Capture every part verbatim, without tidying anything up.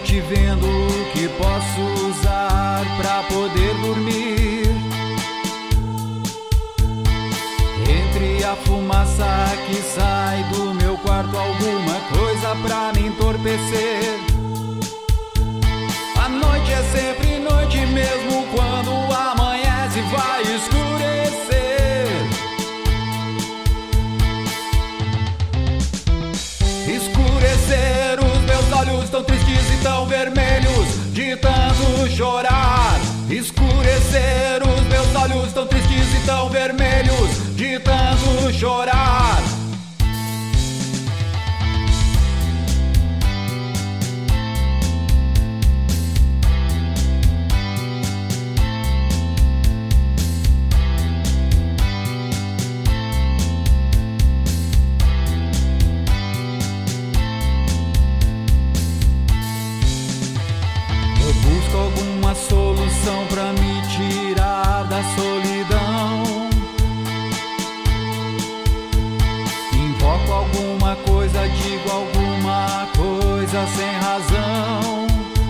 noite vendo o que posso usar pra poder dormir. Entre a fumaça que sai do meu quarto, alguma coisa pra me entorpecer. A noite é sempre noite mesmo quando amanhece e vai escurecer. Escurecer, os meus olhos tão tristes e tão vermelhos de tanto chorar. Escurecer, os meus olhos tão tristes e tão vermelhos de tanto chorar. Alguma solução pra me tirar da solidão. Invoco alguma coisa, digo alguma coisa sem razão.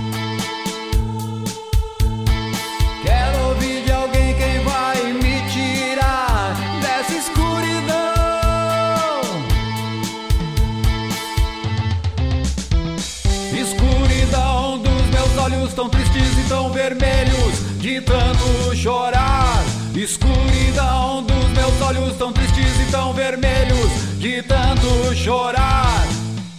Quero ouvir de alguém quem vai me tirar dessa escuridão. Escuridão dos meus olhos tão tristes e tão vermelhos de tanto chorar. Escuridão dos meus olhos tão tristes e tão vermelhos de tanto chorar.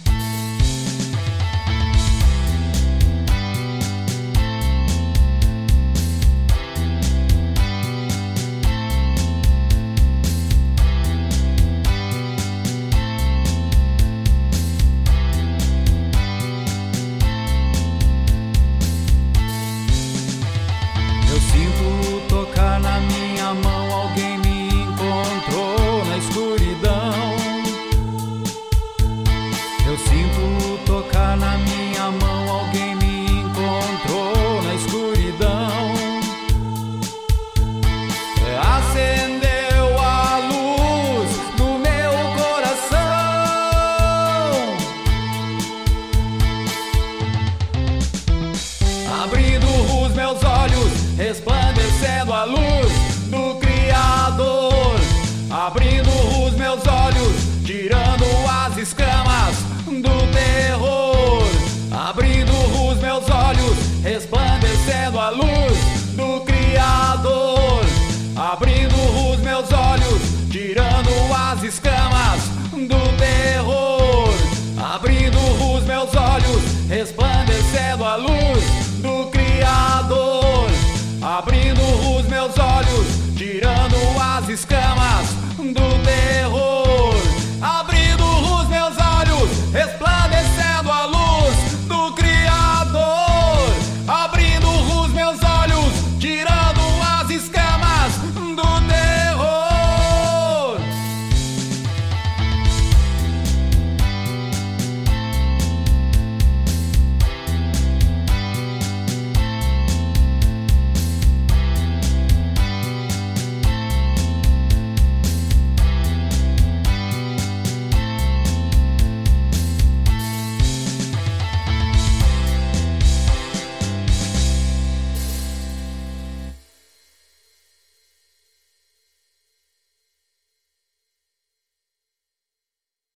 Eu sinto tocar na minha mão, alguém me encontrou na escuridão. Eu sinto tocar na minha mão, alguém me encontrou na escuridão. Acendeu a luz do meu coração. Abrindo os meus olhos, resplandecendo a luz do Criador. Abrindo os meus olhos, tirando as escamas do terror. Abrindo os meus olhos, resplandecendo a luz do Criador. Abrindo os meus olhos, tirando as escamas do terror. Abrindo os meus olhos, resplandecendo a luz do Criador. Abrindo os meus olhos, tirando as escamas do terror.